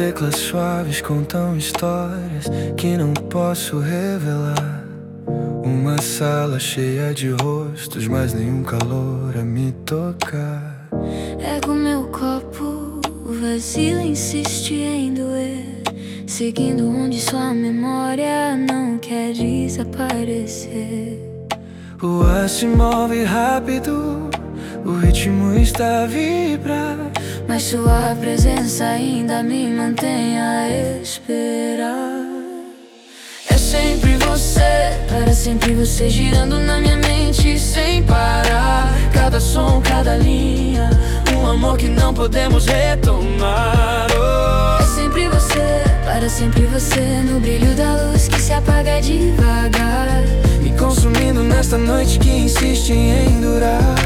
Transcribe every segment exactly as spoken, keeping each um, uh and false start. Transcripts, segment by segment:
teclas suaves contam histórias que não posso revelar. Uma sala cheia de rostos, mas nenhum calor a me tocar. Pego meu copo, o vazio insiste em doer, seguindo onde sua memória não quer desaparecer. O ar se move rápido, o ritmo está a vibrar, mas sua presença ainda me mantém a esperar. É sempre você, para sempre você, girando na minha mente sem parar. Cada som, cada linha, um amor que não podemos retomar. Oh. É sempre você, para sempre você, no brilho da luz que se apaga devagar, me consumindo nesta noite que insiste em durar.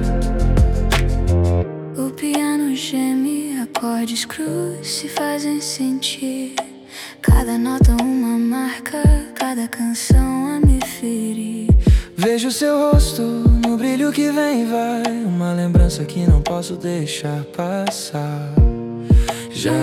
O piano geme, acordes crus se fazem sentir, cada nota uma marca, cada canção a me ferir. Vejo seu rosto no brilho que vem e vai, uma lembrança que não posso deixar passar jamais.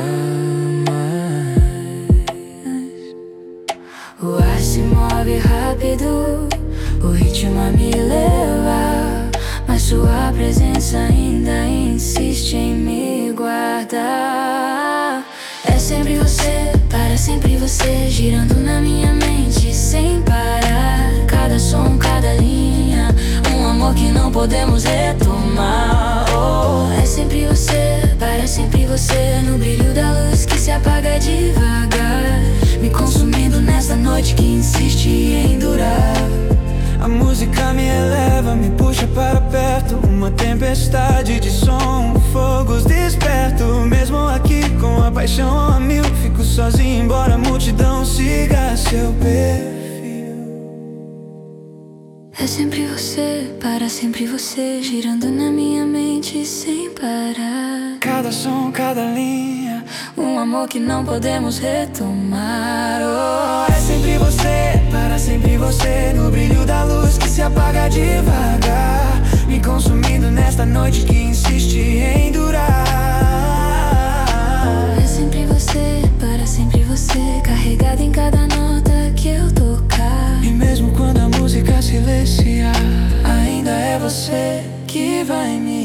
O ar se move rápido, o ritmo a me levar, mas sua presença ainda insiste em me guardar. É sempre você, para sempre você, girando na minha mente sem parar. Cada som, cada linha, um amor que não podemos retomar. Oh, é sempre você, para sempre você, no brilho da luz que se apaga devagar, me consumindo nesta noite que insiste em durar. A música me eleva, me puxa para perto, uma tempestade de som, fogos desperto. Mesmo aqui com a paixão a mil, fico sozinho embora a multidão siga seu perfil. É sempre você, para sempre você, girando na minha mente sem parar. Cada som, cada linha, um amor que não podemos retomar. Oh, é sempre você, para sempre você, no brilho da luz que se apaga devagar, me consumindo nesta noite que insiste em durar. É sempre você, para sempre você, carregado em cada nota que eu tocar. E mesmo quando a música silenciar, ainda é você que vai me